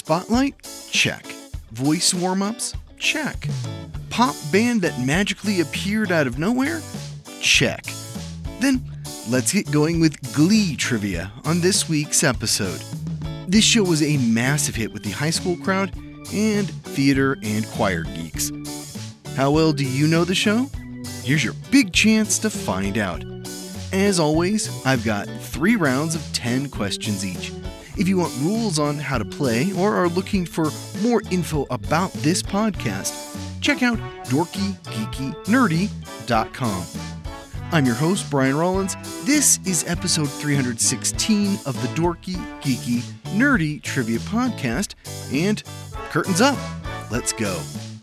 Spotlight? Check. Voice warm-ups? Check. Pop band that magically appeared out of nowhere? Check. Then let's get going with Glee trivia on this week's episode. This show was a massive hit with the high school crowd and theater and choir geeks. How well do you know the show? Here's your big chance to find out. As always, I've got 3 rounds of 10 questions each. If you want rules on how to play or are looking for more info about this podcast, check out dorkygeekynerdy.com. I'm your host, Brian Rollins. This is episode 316 of the Dorky, Geeky, Nerdy Trivia Podcast, and curtains up. Let's go.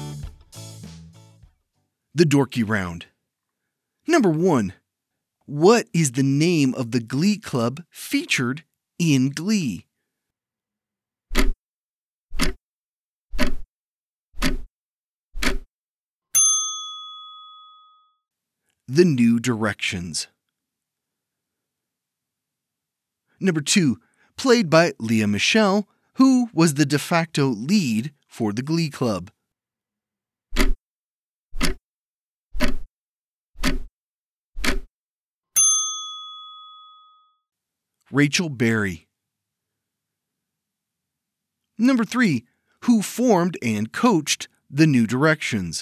The Dorky Round. Number 1. What is the name of the Glee Club featured in Glee? The New Directions. Number 2. Played by Lea Michele, who was the de facto lead for the Glee Club. Rachel Berry. Number 3. Who formed and coached the New Directions?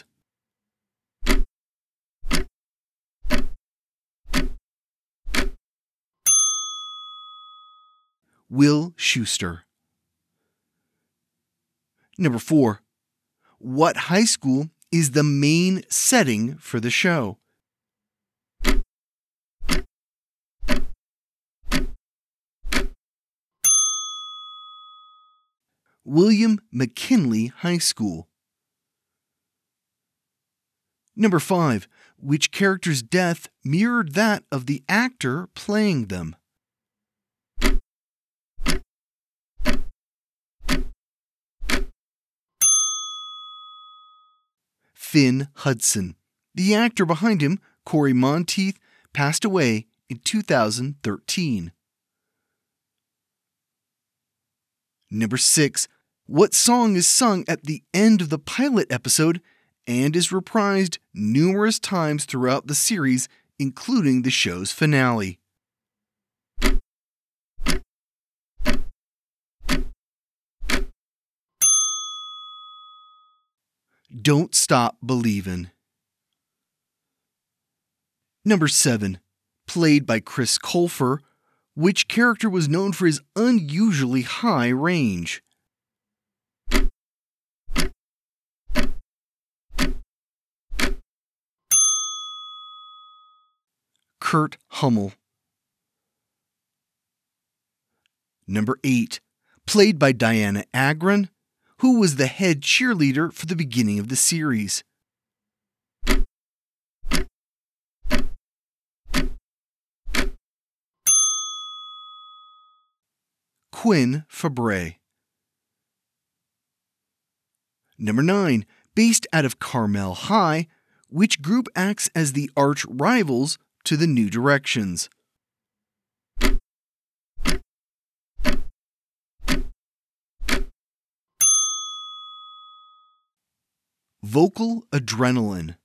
Will Schuester. Number 4. What high school is the main setting for the show? William McKinley High School. Number 5. Which character's death mirrored that of the actor playing them? Finn Hudson. The actor behind him, Corey Monteith, passed away in 2013. Number 6. What song is sung at the end of the pilot episode and is reprised numerous times throughout the series, including the show's finale? Don't Stop Believin'. Number 7. Played by Chris Colfer, which character was known for his unusually high range? Kurt Hummel. Number 8. Played by Diana Agron, who was the head cheerleader for the beginning of the series. Quinn Fabray. Number 9. Based out of Carmel High, which group acts as the arch rivals to the New Directions? Vocal Adrenaline.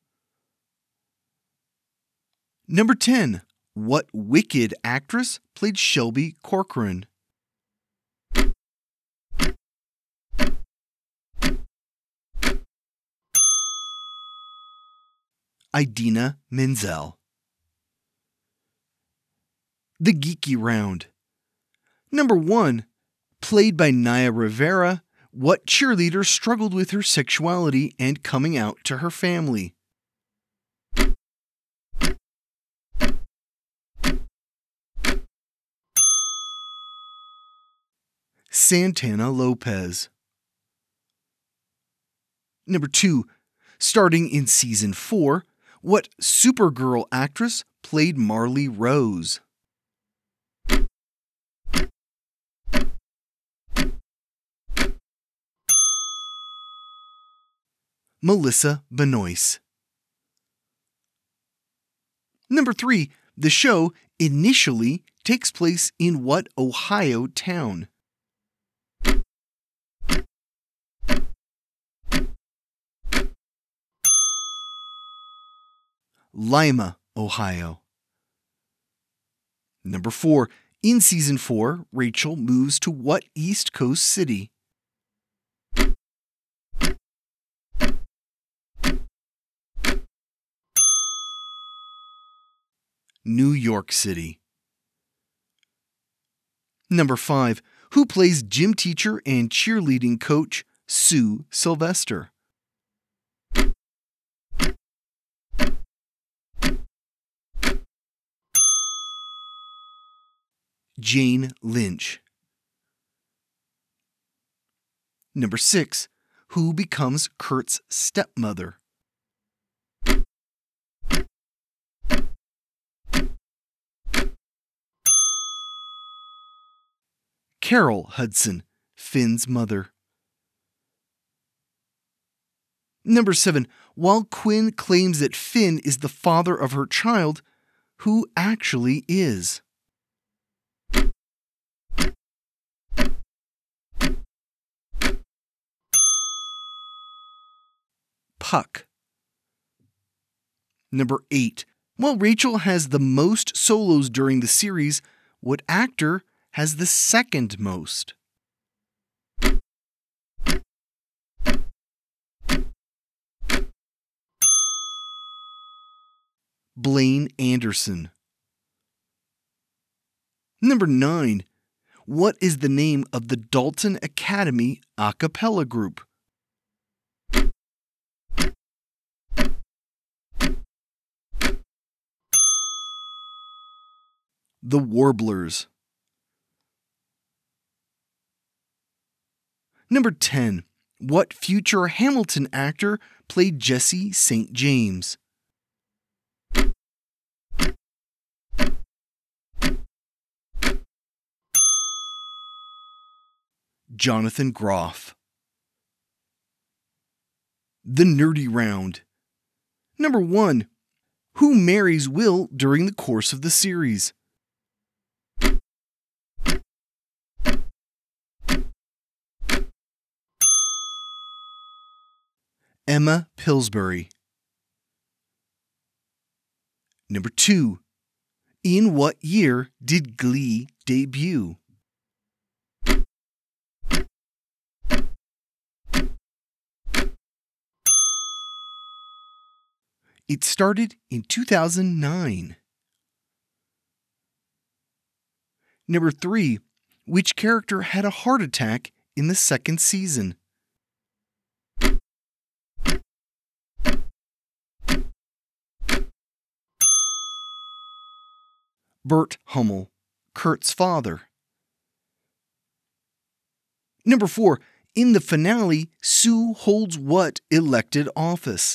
Number 10. What Wicked actress played Shelby Corcoran? Idina Menzel. The Geeky Round. Number 1. Played by Naya Rivera, what cheerleader struggled with her sexuality and coming out to her family? Santana Lopez. Number 2. Starting in Season 4, what Supergirl actress played Marley Rose? Melissa Benoist. Number 3. The show initially takes place in what Ohio town? Lima, Ohio. Number 4. In Season 4, Rachel moves to what East Coast city? New York City. Number 5. Who plays gym teacher and cheerleading coach Sue Sylvester? Jane Lynch. Number 6. Who becomes Kurt's stepmother? Carol Hudson, Finn's mother. Number 7. While Quinn claims that Finn is the father of her child, who actually is? Puck. Number 8. While Rachel has the most solos during the series, what actor has the second most? Blaine Anderson. Number 9. What is the name of the Dalton Academy a cappella group? The Warblers. Number 10. What future Hamilton actor played Jesse St. James? Jonathan Groff. The Nerdy Round. Number 1. Who marries Will during the course of the series? Emma Pillsbury. Number 2. In what year did Glee debut? It started in 2009. Number 3. Which character had a heart attack in the second season? Bert Hummel, Kurt's father. Number 4. In the finale, Sue holds what elected office?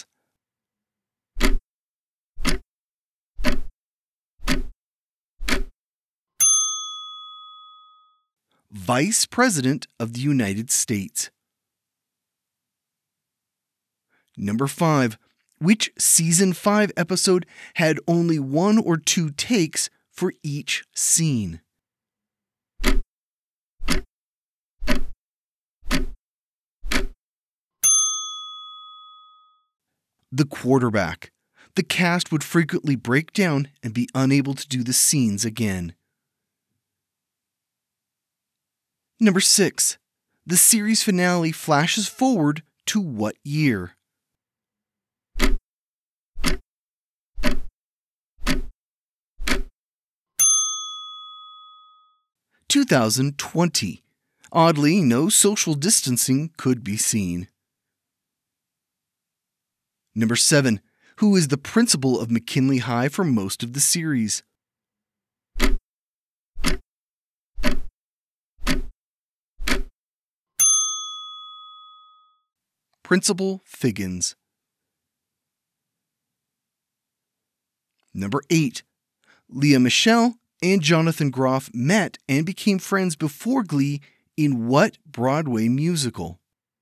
Vice President of the United States. Number 5. Which Season 5 episode had only 1 or 2 takes for each scene? The Quarterback. The cast would frequently break down and be unable to do the scenes again. Number 6. The series finale flashes forward to what year? (2020). Oddly, no social distancing could be seen. Number 7. Who is the principal of McKinley High for most of the series? Principal Figgins. Number 8. Lea Michele and Jonathan Groff met and became friends before Glee in what Broadway musical?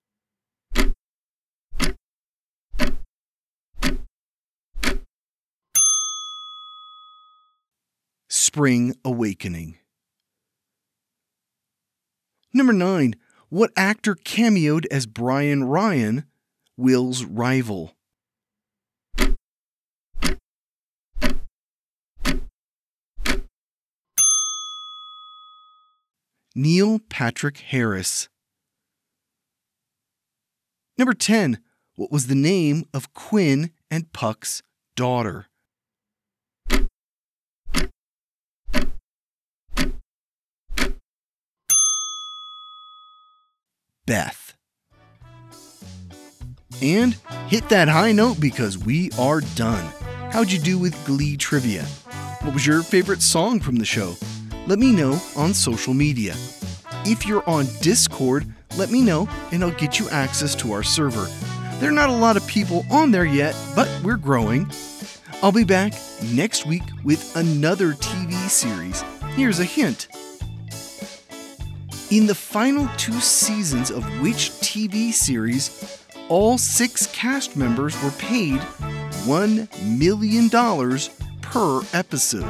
Spring Awakening. Number 9. What actor cameoed as Brian Ryan, Will's rival? Neil Patrick Harris. Number 10. What was the name of Quinn and Puck's daughter? Beth. And hit that high note because we are done. How'd you do with Glee trivia? What was your favorite song from the show? Let me know on social media. If you're on Discord, let me know and I'll get you access to our server. There are not a lot of people on there yet, but we're growing. I'll be back next week with another TV series. Here's a hint. In the final 2 seasons of which TV series, all 6 cast members were paid $1 million per episode.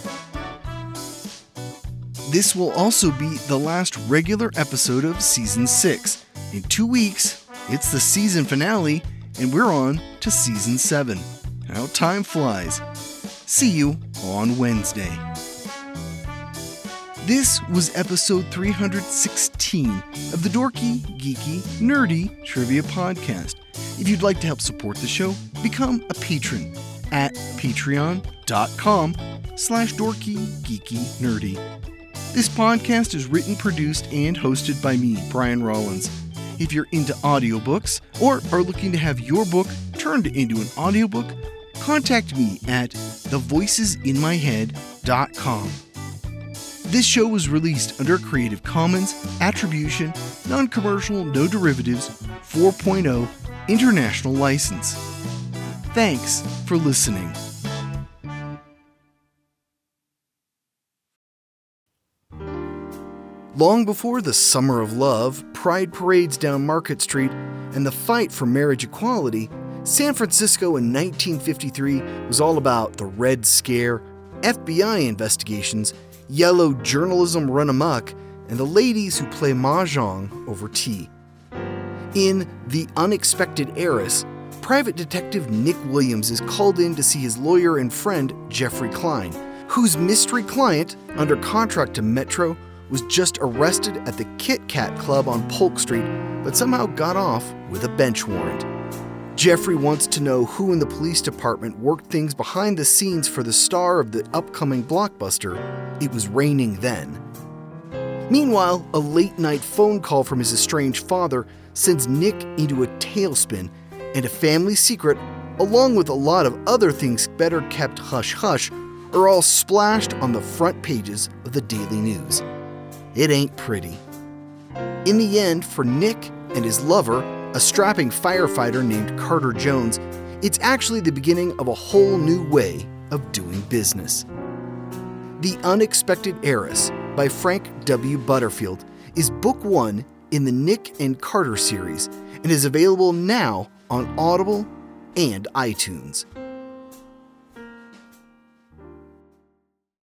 This will also be the last regular episode of Season 6. In 2 weeks, it's the season finale, and we're on to Season 7. How time flies. See you on Wednesday. This was episode 316 of the Dorky, Geeky, Nerdy Trivia Podcast. If you'd like to help support the show, become a patron at patreon.com/dorkygeekynerdy. This podcast is written, produced, and hosted by me, Brian Rollins. If you're into audiobooks or are looking to have your book turned into an audiobook, contact me at thevoicesinmyhead.com. This show was released under a Creative Commons Attribution, Non-Commercial, No Derivatives 4.0 International License. Thanks for listening. Long before the Summer of Love, pride parades down Market Street, and the fight for marriage equality, San Francisco in 1953 was all about the Red Scare, FBI investigations, yellow journalism run amok, and the ladies who play mahjong over tea. In The Unexpected Heiress, Private Detective Nick Williams is called in to see his lawyer and friend Jeffrey Klein, whose mystery client, under contract to Metro, was just arrested at the Kit Kat Club on Polk Street, but somehow got off with a bench warrant. Jeffrey wants to know who in the police department worked things behind the scenes for the star of the upcoming blockbuster, It Was Raining Then. Meanwhile, a late-night phone call from his estranged father sends Nick into a tailspin, and a family secret, along with a lot of other things better kept hush-hush, are all splashed on the front pages of the Daily News. It ain't pretty. In the end, for Nick and his lover, a strapping firefighter named Carter Jones, it's actually the beginning of a whole new way of doing business. The Unexpected Heiress by Frank W. Butterfield is book 1 in the Nick and Carter series and is available now on Audible and iTunes.